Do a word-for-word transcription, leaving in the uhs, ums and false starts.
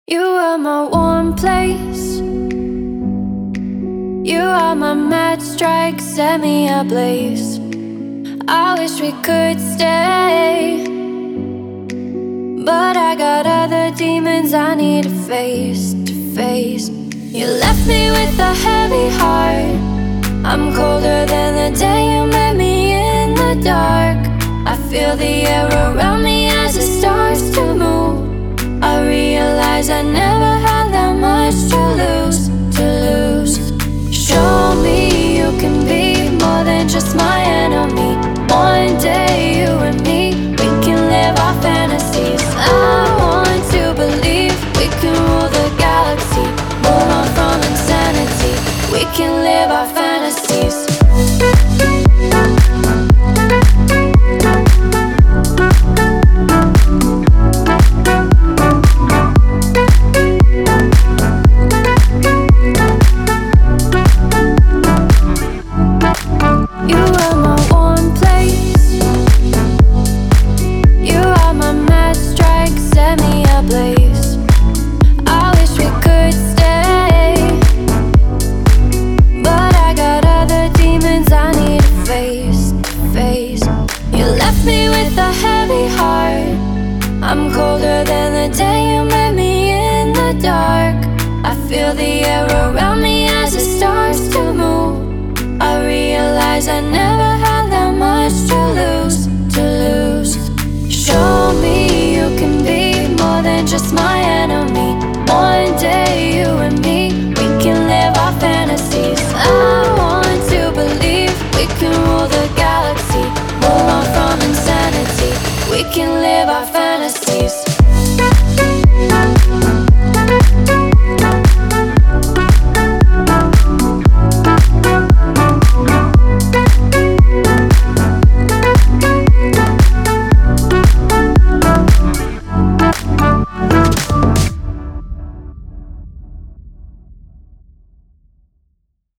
You are my warm place. You are my mad strike, set me ablaze. I wish we could stay, but I got other demons I need to face, to face. You left me with a heavy heart. I'm colder than the day you met me in the dark. I feel the air around me as it starts to move. I realize I never had that much to lose, to lose. Show me you can be more than just my enemy. One day you and me, we can live our fantasies. I want to believe we can rule the galaxy, move on from insanity. We can live our fantasies. I'm colder than the day you met me in the dark. I feel the air around me as it starts to move. I realize I never had that much to lose, to lose. Show me you can be more than just my enemy. One day you and me, we can live our fantasies. I want to believe we can rule the galaxy, move on from insanity. We can live our fantasy.